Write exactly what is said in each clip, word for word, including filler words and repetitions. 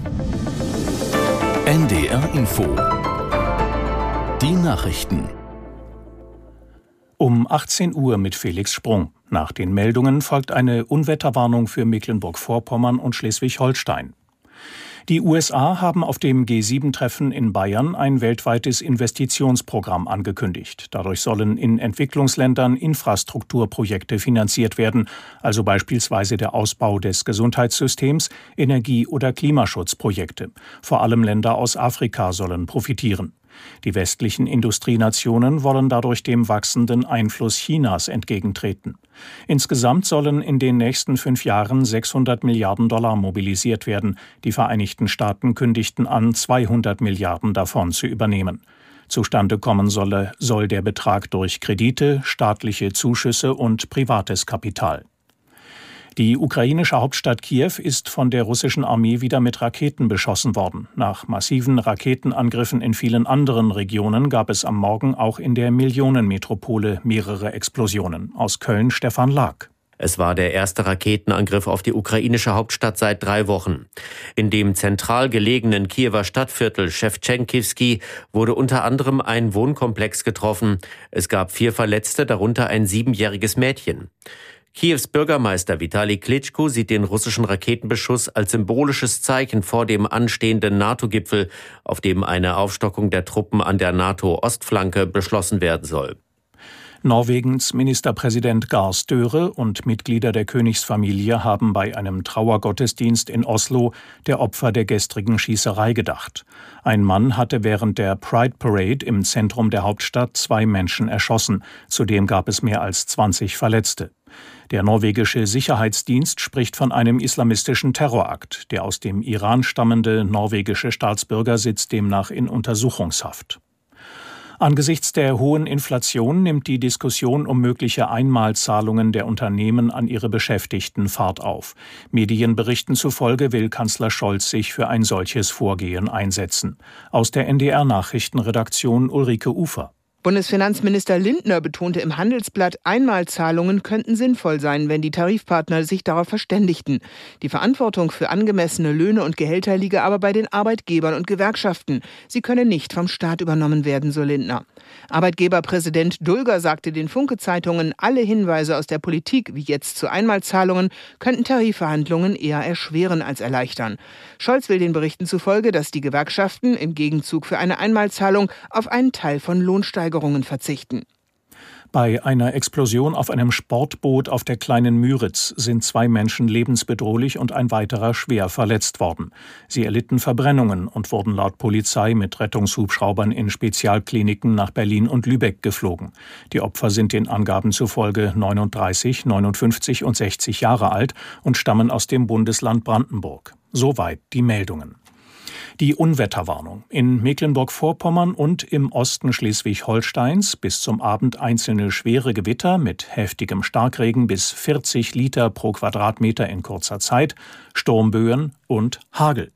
N D R Info. Die Nachrichten. Um achtzehn Uhr mit Felix Sprung. Nach den Meldungen folgt eine Unwetterwarnung für Mecklenburg-Vorpommern und Schleswig-Holstein. Die U S A haben auf dem G sieben Treffen in Bayern ein weltweites Investitionsprogramm angekündigt. Dadurch sollen in Entwicklungsländern Infrastrukturprojekte finanziert werden, also beispielsweise der Ausbau des Gesundheitssystems, Energie- oder Klimaschutzprojekte. Vor allem Länder aus Afrika sollen profitieren. Die westlichen Industrienationen wollen dadurch dem wachsenden Einfluss Chinas entgegentreten. Insgesamt sollen in den nächsten fünf Jahren sechshundert Milliarden Dollar mobilisiert werden. Die Vereinigten Staaten kündigten an, zweihundert Milliarden davon zu übernehmen. Zustande kommen solle, soll der Betrag durch Kredite, staatliche Zuschüsse und privates Kapital. Die ukrainische Hauptstadt Kiew ist von der russischen Armee wieder mit Raketen beschossen worden. Nach massiven Raketenangriffen in vielen anderen Regionen gab es am Morgen auch in der Millionenmetropole mehrere Explosionen. Aus Köln Stefan Lag. Es war der erste Raketenangriff auf die ukrainische Hauptstadt seit drei Wochen. In dem zentral gelegenen Kiewer Stadtviertel Schewtschenkivsky wurde unter anderem ein Wohnkomplex getroffen. Es gab vier Verletzte, darunter ein siebenjähriges Mädchen. Kiews Bürgermeister Vitali Klitschko sieht den russischen Raketenbeschuss als symbolisches Zeichen vor dem anstehenden NATO-Gipfel, auf dem eine Aufstockung der Truppen an der NATO-Ostflanke beschlossen werden soll. Norwegens Ministerpräsident Gahr Støre und Mitglieder der Königsfamilie haben bei einem Trauergottesdienst in Oslo der Opfer der gestrigen Schießerei gedacht. Ein Mann hatte während der Pride Parade im Zentrum der Hauptstadt zwei Menschen erschossen. Zudem gab es mehr als zwanzig Verletzte. Der norwegische Sicherheitsdienst spricht von einem islamistischen Terrorakt. Der aus dem Iran stammende norwegische Staatsbürger sitzt demnach in Untersuchungshaft. Angesichts der hohen Inflation nimmt die Diskussion um mögliche Einmalzahlungen der Unternehmen an ihre Beschäftigten Fahrt auf. Medienberichten zufolge will Kanzler Scholz sich für ein solches Vorgehen einsetzen. Aus der N D R-Nachrichtenredaktion Ulrike Ufer. Bundesfinanzminister Lindner betonte im Handelsblatt, Einmalzahlungen könnten sinnvoll sein, wenn die Tarifpartner sich darauf verständigten. Die Verantwortung für angemessene Löhne und Gehälter liege aber bei den Arbeitgebern und Gewerkschaften. Sie könne nicht vom Staat übernommen werden, so Lindner. Arbeitgeberpräsident Dulger sagte den Funke-Zeitungen, alle Hinweise aus der Politik, wie jetzt zu Einmalzahlungen, könnten Tarifverhandlungen eher erschweren als erleichtern. Scholz will den Berichten zufolge, dass die Gewerkschaften im Gegenzug für eine Einmalzahlung auf einen Teil von Lohnsteigerungen verzichten. Bei einer Explosion auf einem Sportboot auf der Kleinen Müritz sind zwei Menschen lebensbedrohlich und ein weiterer schwer verletzt worden. Sie erlitten Verbrennungen und wurden laut Polizei mit Rettungshubschraubern in Spezialkliniken nach Berlin und Lübeck geflogen. Die Opfer sind den Angaben zufolge neununddreißig, neunundfünfzig und sechzig Jahre alt und stammen aus dem Bundesland Brandenburg. Soweit die Meldungen. Die Unwetterwarnung. In Mecklenburg-Vorpommern und im Osten Schleswig-Holsteins bis zum Abend einzelne schwere Gewitter mit heftigem Starkregen bis vierzig Liter pro Quadratmeter in kurzer Zeit, Sturmböen und Hagel.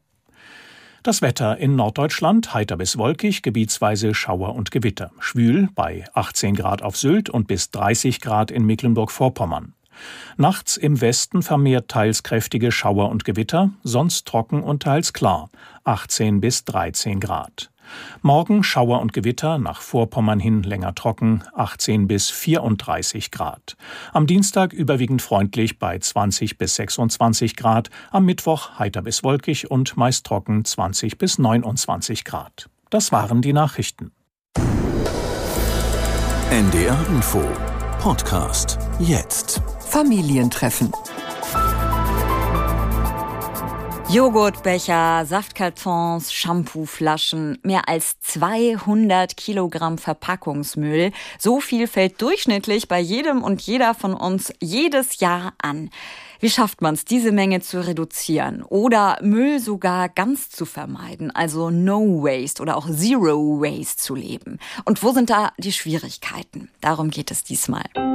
Das Wetter in Norddeutschland heiter bis wolkig, gebietsweise Schauer und Gewitter. Schwül bei achtzehn Grad auf Sylt und bis dreißig Grad in Mecklenburg-Vorpommern. Nachts im Westen vermehrt teils kräftige Schauer und Gewitter, sonst trocken und teils klar, achtzehn bis dreizehn Grad. Morgen Schauer und Gewitter, nach Vorpommern hin länger trocken, achtzehn bis vierunddreißig Grad. Am Dienstag überwiegend freundlich bei zwanzig bis sechsundzwanzig Grad, am Mittwoch heiter bis wolkig und meist trocken zwanzig bis neunundzwanzig Grad. Das waren die Nachrichten. N D R Info Podcast jetzt. Familientreffen. Joghurtbecher, Saftkartons, Shampooflaschen, mehr als zweihundert Kilogramm Verpackungsmüll. So viel fällt durchschnittlich bei jedem und jeder von uns jedes Jahr an. Wie schafft man es, diese Menge zu reduzieren oder Müll sogar ganz zu vermeiden, also No Waste oder auch Zero Waste zu leben? Und wo sind da die Schwierigkeiten? Darum geht es diesmal.